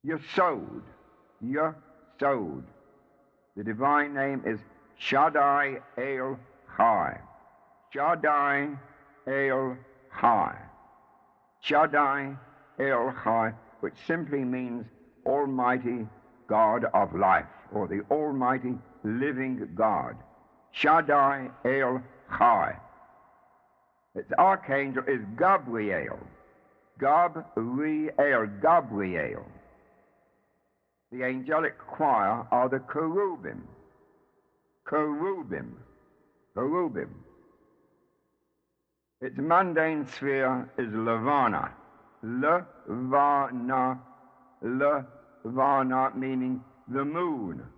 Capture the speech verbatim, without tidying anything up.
Yesod. Yesod. The divine name is Shaddai El Chai. Shaddai El Chai. Shaddai El Chai, which simply means Almighty God of life, or the Almighty living God. Shaddai El Chai. Its archangel is Gabriel. Gabriel. Gabriel. The angelic choir are the cherubim. Cherubim. Cherubim. Its mundane sphere is Levana. Levana. Levana meaning the moon.